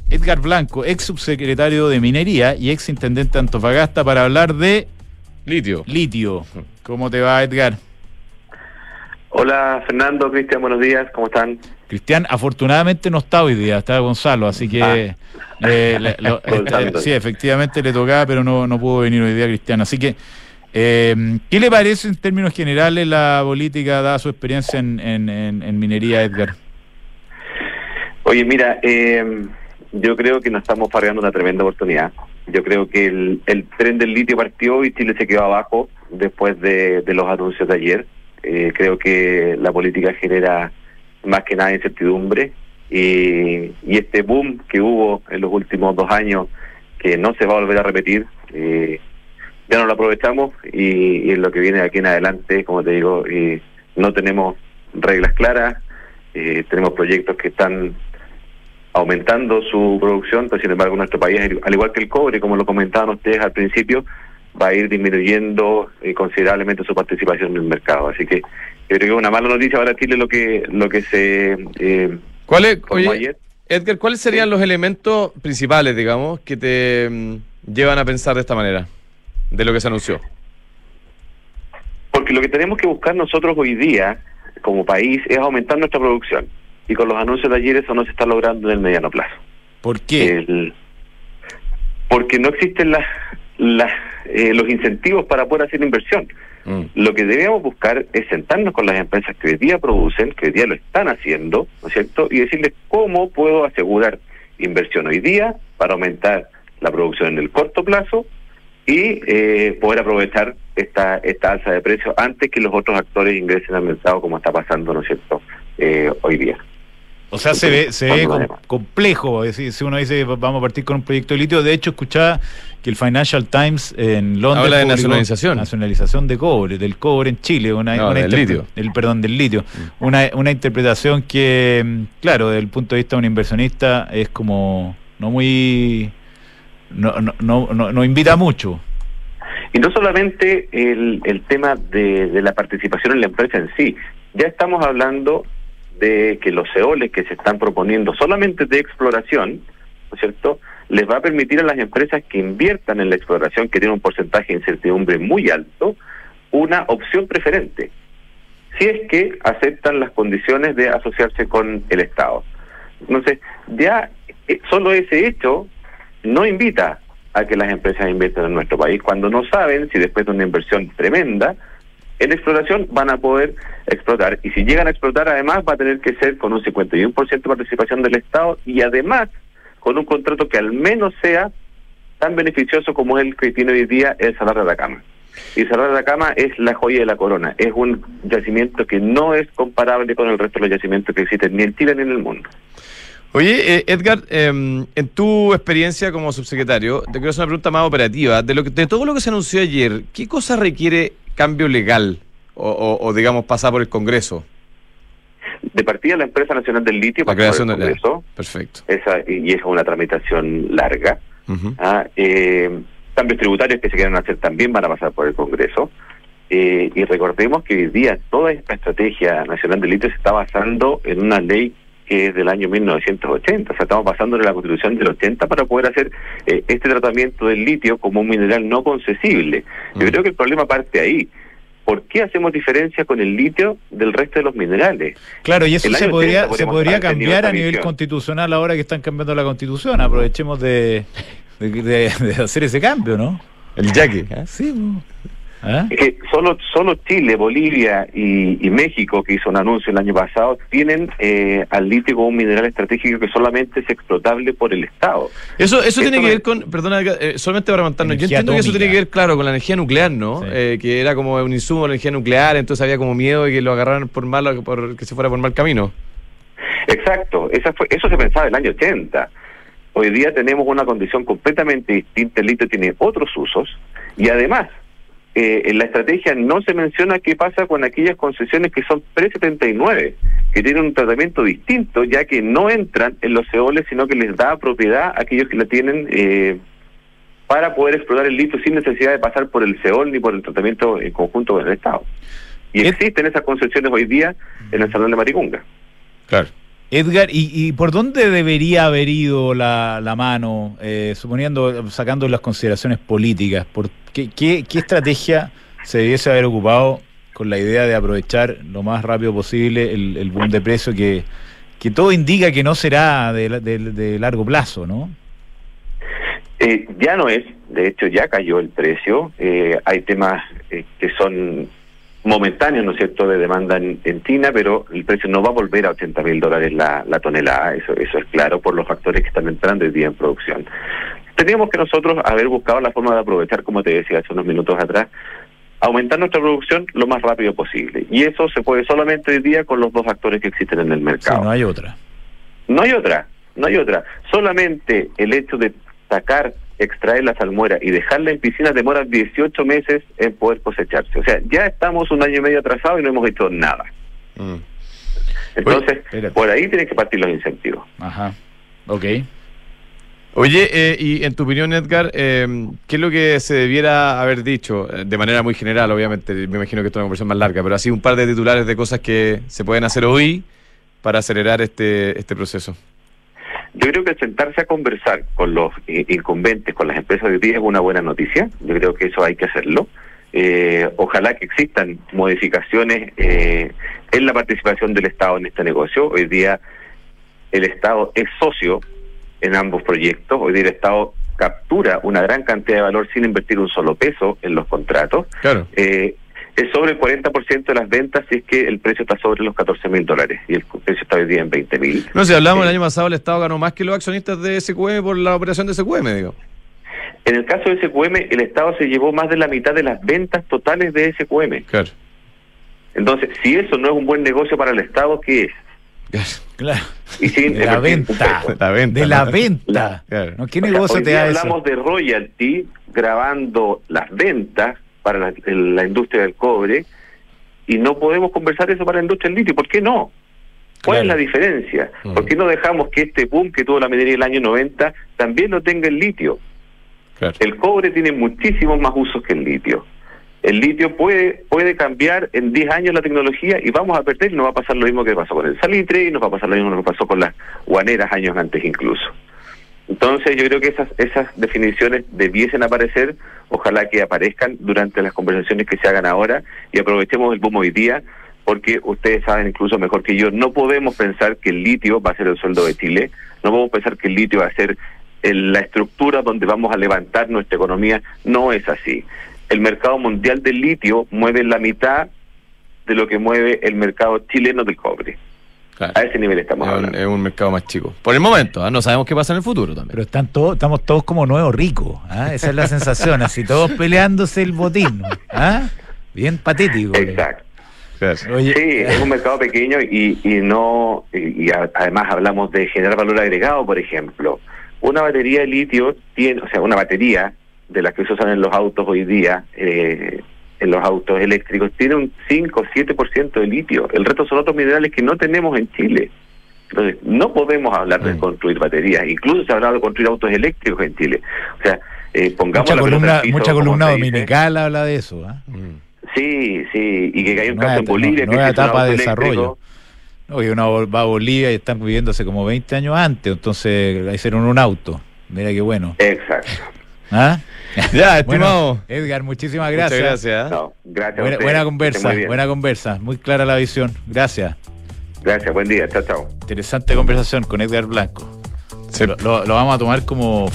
Edgar Blanco, ex subsecretario de Minería y ex intendente de Antofagasta, para hablar de litio. ¿Cómo te va, Edgar? Hola, Fernando, Cristian, buenos días, ¿cómo están? Cristian, afortunadamente no está hoy día, está Gonzalo, así que sí, efectivamente le tocaba, pero no pudo venir hoy día Cristian. Así que, ¿qué le parece en términos generales la política, dada su experiencia en minería, Edgar? Oye, mira, yo creo que nos estamos farreando una tremenda oportunidad. Yo creo que el tren del litio partió y Chile se quedó abajo después de los anuncios de ayer. Creo que la política genera más que nada incertidumbre y este boom que hubo en los últimos 2 años, que no se va a volver a repetir, ya no lo aprovechamos y en lo que viene de aquí en adelante, como te digo, no tenemos reglas claras, tenemos proyectos que están aumentando su producción, pero sin embargo nuestro país, al igual que el cobre, como lo comentaban ustedes al principio, va a ir disminuyendo considerablemente su participación en el mercado. Así que yo creo que es una mala noticia para Chile lo que se oye, ayer. Edgar, ¿cuáles serían los elementos principales, digamos, que te llevan a pensar de esta manera, de lo que se anunció? Porque lo que tenemos que buscar nosotros hoy día, como país, es aumentar nuestra producción. Y con los anuncios de ayer eso no se está logrando en el mediano plazo. ¿Por qué? Porque no existen los incentivos para poder hacer inversión. Lo que debemos buscar es sentarnos con las empresas que hoy día producen, que hoy día lo están haciendo, ¿no es cierto? Y decirles cómo puedo asegurar inversión hoy día para aumentar la producción en el corto plazo y poder aprovechar esta alza de precios antes que los otros actores ingresen al mercado, como está pasando, ¿no es cierto?, hoy día. O sea, se ve complejo. Si uno dice vamos a partir con un proyecto de litio. De hecho, escuchaba que el Financial Times en Londres habla de nacionalización de cobre, del cobre en Chile, del litio. Del litio. Una interpretación que, claro, desde el punto de vista de un inversionista es como no invita mucho. Y no solamente el tema de la participación en la empresa en sí. Ya estamos hablando de que los EOLs que se están proponiendo solamente de exploración, ¿no es cierto?, les va a permitir a las empresas que inviertan en la exploración, que tiene un porcentaje de incertidumbre muy alto, una opción preferente, si es que aceptan las condiciones de asociarse con el Estado. Entonces, ya solo ese hecho no invita a que las empresas inviertan en nuestro país, cuando no saben si después de una inversión tremenda en exploración van a poder explotar, y si llegan a explotar además va a tener que ser con un 51% de participación del Estado y además con un contrato que al menos sea tan beneficioso como el que tiene hoy día el Salar de Atacama. Y el Salar de Atacama es la joya de la corona, es un yacimiento que no es comparable con el resto de los yacimientos que existen ni en Chile ni en el mundo. Oye, Edgar, en tu experiencia como subsecretario, te quiero hacer una pregunta más operativa. De todo lo que se anunció ayer, ¿qué cosa requiere cambio legal o digamos, pasar por el Congreso? De partida, la Empresa Nacional del Litio, la creación del Congreso. Perfecto. Y es una tramitación larga. Cambios tributarios que se quieran hacer también van a pasar por el Congreso. Y recordemos que hoy día toda esta estrategia nacional del litio se está basando en una ley que es del año 1980, o sea, estamos basando en la Constitución del 80 para poder hacer este tratamiento del litio como un mineral no concesible. Yo creo que el problema parte ahí. ¿Por qué hacemos diferencia con el litio del resto de los minerales? Claro, y eso se podría cambiar a nivel constitucional ahora que están cambiando la Constitución. Aprovechemos de hacer ese cambio, ¿no? El yaque. Sí. Es que solo Chile, Bolivia y México, que hizo un anuncio el año pasado, tienen al litio como un mineral estratégico que solamente es explotable por el Estado. Eso tiene que ver con, perdona, solamente para remontarnos, yo entiendo que eso tiene que ver, claro, con la energía nuclear, ¿no? Sí. Que era como un insumo de la energía nuclear, entonces había como miedo de que lo agarraran por que se fuera por mal camino. Exacto, eso se pensaba en el año 80. Hoy día tenemos una condición completamente distinta, el litio tiene otros usos, y además, en la estrategia no se menciona qué pasa con aquellas concesiones que son pre-79, que tienen un tratamiento distinto, ya que no entran en los EOLs, sino que les da propiedad a aquellos que la tienen para poder explotar el litio sin necesidad de pasar por el CEOL ni por el tratamiento en conjunto con el Estado. Y existen esas concesiones hoy día en el Salón de Maricunga. Claro. Edgar, ¿y por dónde debería haber ido la mano, sacando las consideraciones políticas? ¿Qué estrategia se debiese haber ocupado con la idea de aprovechar lo más rápido posible el boom de precio que todo indica que no será de largo plazo, ¿no? Ya no es, de hecho ya cayó el precio. Hay temas que son momentáneos, ¿no es cierto?, de demanda en China, pero el precio no va a volver a $80,000 la tonelada, eso es claro, por los factores que están entrando hoy día en producción. Teníamos que nosotros haber buscado la forma de aprovechar, como te decía hace unos minutos atrás, aumentar nuestra producción lo más rápido posible. Y eso se puede solamente hoy día con los dos factores que existen en el mercado. Sí, no hay otra. No hay otra. Solamente el hecho de extraer la salmuera y dejarla en piscinas demora 18 meses en poder cosecharse. O sea, ya estamos un año y medio atrasados y no hemos hecho nada. Entonces, por ahí tienen que partir los incentivos. Ajá, ok. Oye, y en tu opinión, Edgar, ¿qué es lo que se debiera haber dicho? De manera muy general, obviamente, me imagino que esto es una conversación más larga, pero así un par de titulares de cosas que se pueden hacer hoy para acelerar este proceso. Yo creo que sentarse a conversar con los incumbentes, con las empresas de hoy día es una buena noticia. Yo creo que eso hay que hacerlo. Ojalá que existan modificaciones en la participación del Estado en este negocio. Hoy día el Estado es socio en ambos proyectos. Hoy día el Estado captura una gran cantidad de valor sin invertir un solo peso en los contratos. Claro. Es sobre el 40% de las ventas si es que el precio está sobre los $14,000 y el precio está hoy día en 20,000. No, si hablamos el año pasado, el Estado ganó más que los accionistas de SQM por la operación de SQM, digo. En el caso de SQM, el Estado se llevó más de la mitad de las ventas totales de SQM. Claro. Entonces, si eso no es un buen negocio para el Estado, ¿qué es? Claro. Y sin de la venta. De la venta. Claro. ¿No? ¿Qué negocio hoy te día da eso? Hablamos de royalty grabando las ventas para la industria del cobre y no podemos conversar eso para la industria del litio. ¿Por qué no? ¿Cuál es la diferencia? ¿Por qué no dejamos que este boom que tuvo la minería del año 90 también lo tenga el litio? Claro. El cobre tiene muchísimos más usos que el litio. El litio puede cambiar en 10 años la tecnología y vamos a perder, y nos va a pasar lo mismo que pasó con el salitre y nos va a pasar lo mismo que pasó con las guaneras años antes incluso. Entonces yo creo que esas definiciones debiesen aparecer, ojalá que aparezcan durante las conversaciones que se hagan ahora y aprovechemos el boom hoy día, porque ustedes saben incluso mejor que yo, no podemos pensar que el litio va a ser el sueldo de Chile, no podemos pensar que el litio va a ser la estructura donde vamos a levantar nuestra economía, no es así. El mercado mundial del litio mueve la mitad de lo que mueve el mercado chileno del cobre. Claro. A ese nivel estamos hablando. Es un mercado más chico. Por el momento, no sabemos qué pasa en el futuro también. Pero estamos todos como nuevos ricos. Esa es la sensación, así todos peleándose el botín. Bien patético. Exacto. Oye, sí, es un mercado pequeño y además hablamos de generar valor agregado, por ejemplo. Una batería de litio tiene, o sea, una batería de las que se usan en los autos hoy día, en los autos eléctricos, tiene un 5 o 7% de litio. El resto son otros minerales que no tenemos en Chile. Entonces, no podemos hablar de construir baterías. Incluso se ha hablado de construir autos eléctricos en Chile. O sea, pongamos mucha columna dominical habla de eso. Sí, y que hay un caso en Bolivia que nueva es un etapa de auto desarrollo. No, y uno va a Bolivia y están viviendo hace como 20 años antes, entonces hicieron un auto. Mira qué bueno. Exacto. Ya, estimado. Bueno, Edgar, muchísimas gracias. Muchas gracias. No, gracias buena conversa, muy clara la visión. Gracias. Gracias, buen día, chao. Interesante conversación con Edgar Blanco. Sí. Lo vamos a tomar como